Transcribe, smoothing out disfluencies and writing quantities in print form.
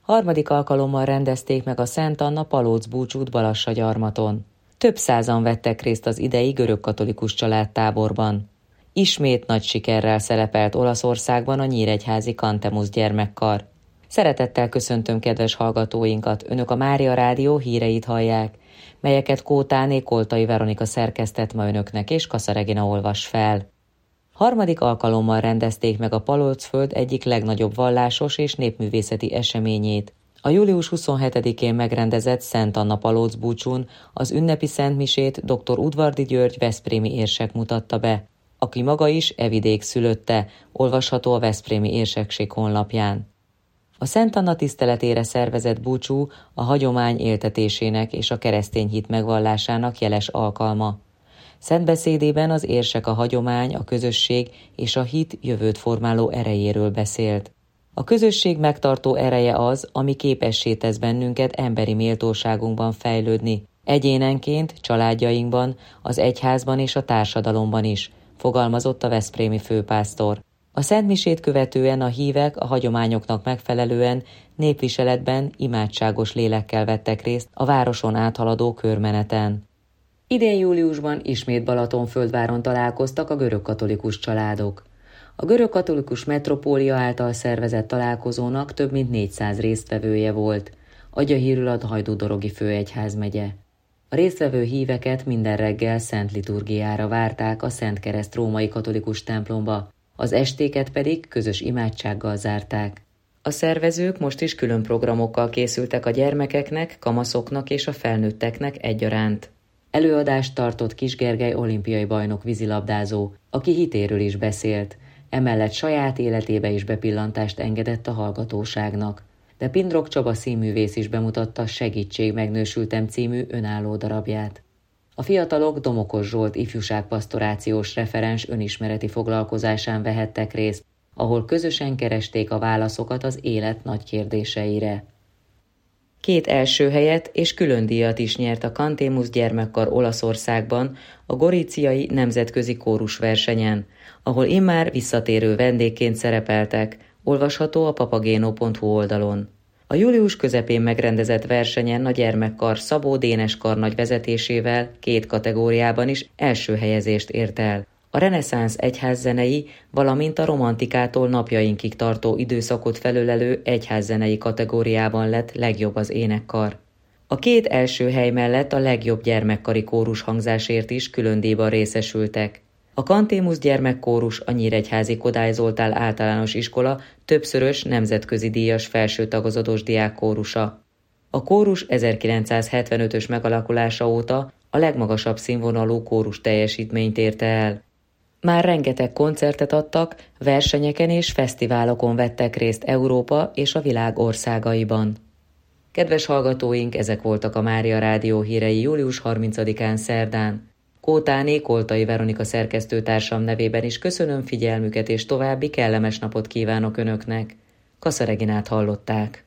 Harmadik alkalommal rendezték meg a Szent Anna Palóc búcsút Balassagyarmaton. Több százan vettek részt az idei görögkatolikus családtáborban. Ismét nagy sikerrel szerepelt Olaszországban a nyíregyházi Cantemus gyermekkar. Szeretettel köszöntöm kedves hallgatóinkat, Önök a Mária Rádió híreit hallják, melyeket Kótáné Koltai Veronika szerkesztett ma Önöknek és Kassa Regina olvas fel. Harmadik alkalommal rendezték meg a Palócföld egyik legnagyobb vallásos és népművészeti eseményét. A július 27-én megrendezett Szent Anna Palóc búcsún az ünnepi szentmisét dr. Udvardy György veszprémi érsek mutatta be, aki maga is e vidék szülötte, olvasható a Veszprémi Érsekség honlapján. A Szent Anna tiszteletére szervezett búcsú a hagyomány éltetésének és a keresztény hit megvallásának jeles alkalma. Szent beszédében az érsek a hagyomány, a közösség és a hit jövőt formáló erejéről beszélt. A közösség megtartó ereje az, ami képessé tesz bennünket emberi méltóságunkban fejlődni, egyénenként, családjainkban, az egyházban és a társadalomban is, fogalmazott a veszprémi főpásztor. A szentmisét követően a hívek a hagyományoknak megfelelően népviseletben imádságos lélekkel vettek részt a városon áthaladó körmeneten. Idén júliusban ismét Balatonföldváron találkoztak a görögkatolikus családok. A görögkatolikus metropólia által szervezett találkozónak több mint 400 résztvevője volt, adja hírül a Hajdú-dorogi főegyházmegye. A résztvevő híveket minden reggel szent liturgiára várták a Szent Kereszt római katolikus templomba, az estéket pedig közös imádsággal zárták. A szervezők most is külön programokkal készültek a gyermekeknek, kamaszoknak és a felnőtteknek egyaránt. Előadást tartott Kis Gergely olimpiai bajnok vízilabdázó, aki hitéről is beszélt, emellett saját életébe is bepillantást engedett a hallgatóságnak. De Pindrok Csaba színművész is bemutatta Segítség, megnősültem című önálló darabját. A fiatalok Domokos Zsolt ifjúságpastorációs referens önismereti foglalkozásán vehettek részt, ahol közösen keresték a válaszokat az élet nagy kérdéseire. 2 első helyet és külön díjat is nyert a Cantemus gyermekkar Olaszországban a Gorizziai nemzetközi kórusversenyen, ahol immár visszatérő vendégként szerepeltek, olvasható a papageno.hu oldalon. A július közepén megrendezett versenyen a gyermekkar Szabó Dénes karnagy vezetésével 2 kategóriában is első helyezést ért el. A reneszánsz egyházzenei, valamint a romantikától napjainkig tartó időszakot felölelő egyházzenei kategóriában lett legjobb az énekkar. A 2 első hely mellett a legjobb gyermekkari kórus hangzásért is külön díjban részesültek. A Cantemus gyermekkórus a nyíregyházi Kodály Zoltán általános iskola többszörös nemzetközi díjas felső tagozatos diákkórusa. A kórus 1975-ös megalakulása óta a legmagasabb színvonalú kórus teljesítményt érte el. Már rengeteg koncertet adtak, versenyeken és fesztiválokon vettek részt Európa és a világ országaiban. Kedves hallgatóink, ezek voltak a Mária Rádió hírei július 30-án szerdán. Kótáné Koltai Veronika szerkesztőtársam nevében is köszönöm figyelmüket és további kellemes napot kívánok Önöknek. Kassa Reginát hallották.